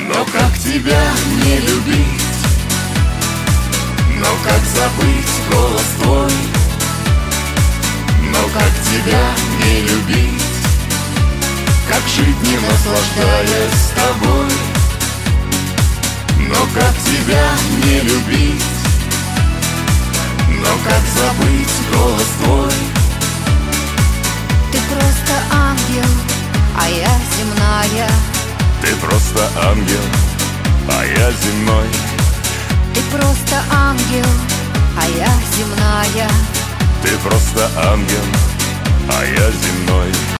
Но как тебя не любить? Но как забыть голос твой? Но как тебя не любить? Как жить, не наслаждаясь с тобой? Но как тебя не любить? Но как забыть голос твой? Ты просто ангел, а я земная. Ты просто ангел, а я земной. Ты просто ангел, а я земная. Ты просто ангел, а я земной.